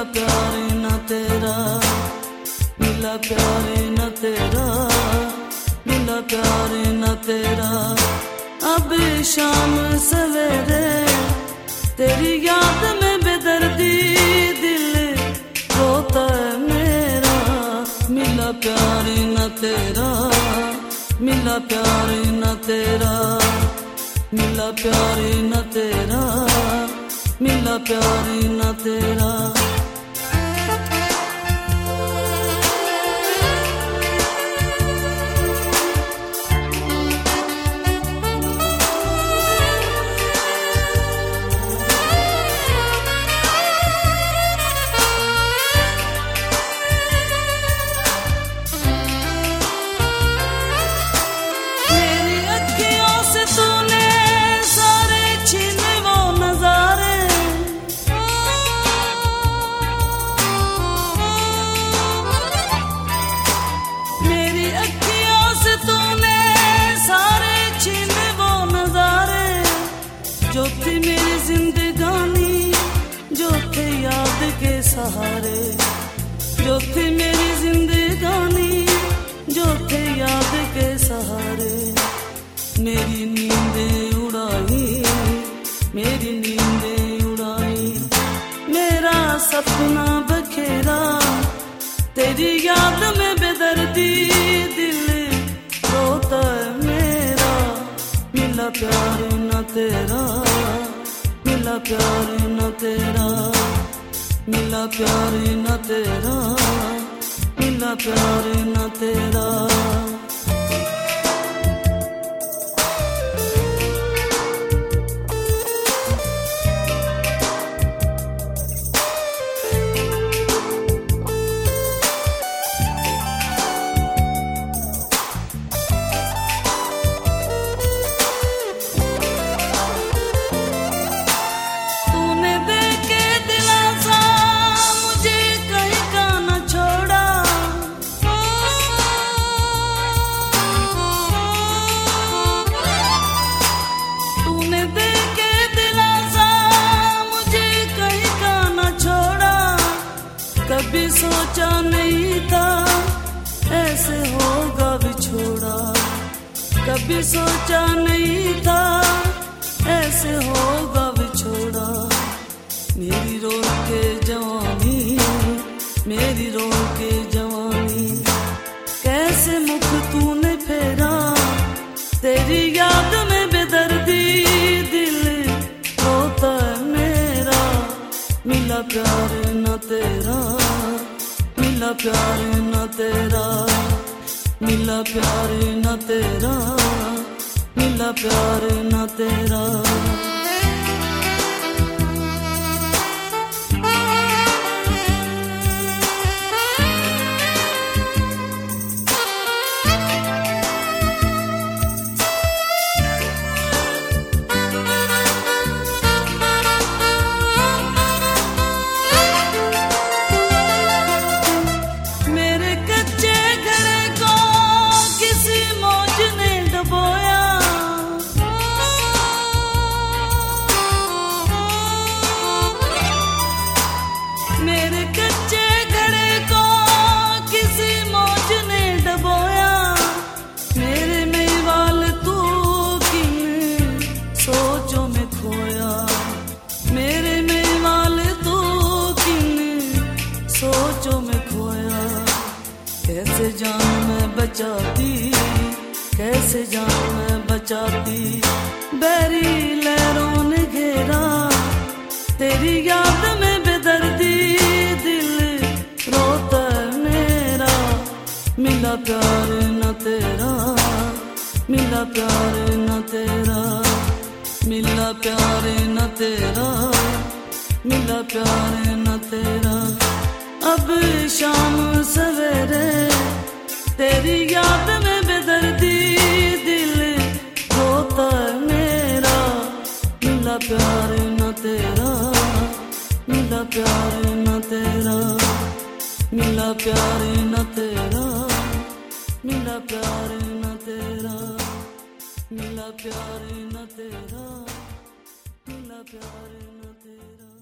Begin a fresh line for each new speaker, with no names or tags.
मिला प्यार न तेरा, मिला प्यार न तेरा, मिला प्यार न तेरा। अब शाम सवेरे तेरी याद में बेदर्दी दिल रोता है मेरा। मिला प्यार न तेरा, मिला प्यार न तेरा, मिला प्यार न तेरा, मिला प्यार न तेरा। जो थी मेरी जिंदगानी, जो थे याद के सहारे, जो थी मेरी जिंदगानी, जो थे याद के सहारे। मेरी नींदें उड़ाई, मेरी नींदें उड़ाई, मेरा सपना बखेरा तेरी याद में बेदर्दी दिल रोता है मेरा। मिला प्यार न तेरा, मिला प्यार न तेरा, मिला प्यार न तेरा, मिला प्यार न तेरा। कभी सोचा नहीं था ऐसे होगा बिछोड़ा, कभी सोचा नहीं था ऐसे होगा बिछोड़ा। मेरी रो के जवानी, मेरी रो के जवानी, कैसे मुख तूने फेरा तेरी याद में बेदर्दी दिल रोता है मेरा। मिला प्यार न तेरा, मिला प्यार न तेरा, मिला प्यार न तेरा, मिला प्यार न तेरा। मेरे कच्चे घड़े को किसी मौज ने डबोया, मेरे मेवाल तू किन सोचों में खोया, मेरे मेवाल तू किन सोचों में खोया। कैसे जान मैं बचाती, कैसे जान मैं बचाती, बैरी लहरों ने घेरा तेरी याद में बेदर्दी दिल रोता है मेरा। मिला प्यार न तेरा, मिला प्यार न तेरा, मिला प्यार न तेरा, मिला प्यार न तेरा। अब शाम सवेरे तेरी याद में बेदर्दी दिल रोता है मेरा। मिला प्यार न तेरा, मिला प्यार न तेरा, मिला प्यार न तेरा, मिला प्यार न तेरा, मिला प्यार न तेरा, मिला प्यार न तेरा।